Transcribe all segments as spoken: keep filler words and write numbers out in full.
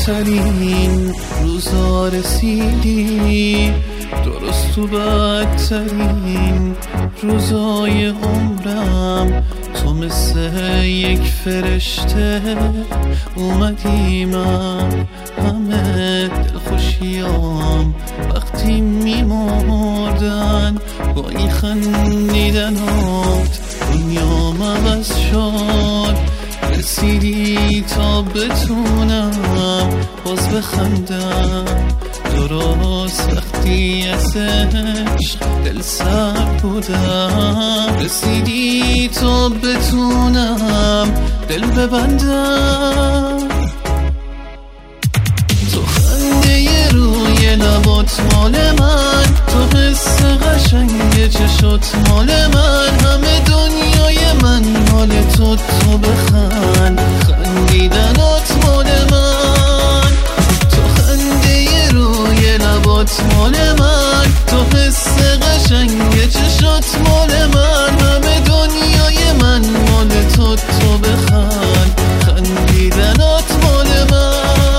بدترین روزا رسیدی، درست تو بدترین روزای عمرم. تو مثل یک فرشته اومدی، من همه دلخوشیام وقتی میمردن. با این خندیدنات دنیام عوض شد. رسیدی تا بتونم باز بخندم، درست وقتی از عشق دل سرد بودم. رسیدی تا بتونم دل ببندم. تو خنده روی لبات مال من، تو حس قشنگ چشات مال من. همه دنیای من مال تو، تو بخند. خندیدنات مال من، تو خنده روی لبات مال من. تو حس قشنگ چشات مال من. همه دنیای من مال تو، تو بخند. خندیدنات مال من.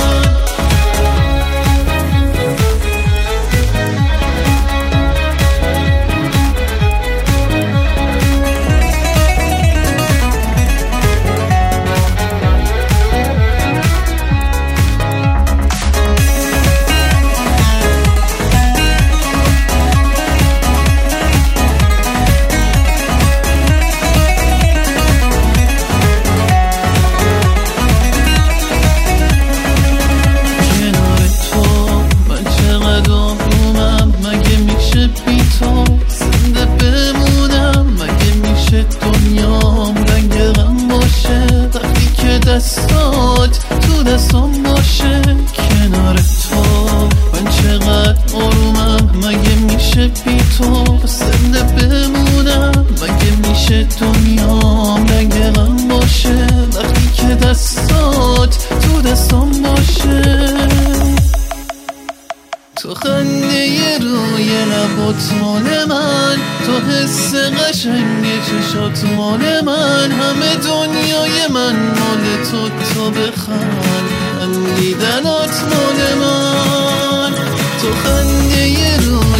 دستات تو دستام باشه، کنار تو من چقدر آرومم. مگه میشه بی تو زنده بمونم؟ مگه میشه دنیام رنگ غم باشه وقتی که دستات تو دستام باشه؟ تو خنده روی لبات مال من، تو حس قشنگ چشات مال من. همه دنیای من مال تو، تو بخند. خندیدنات مال من، تو خنده روی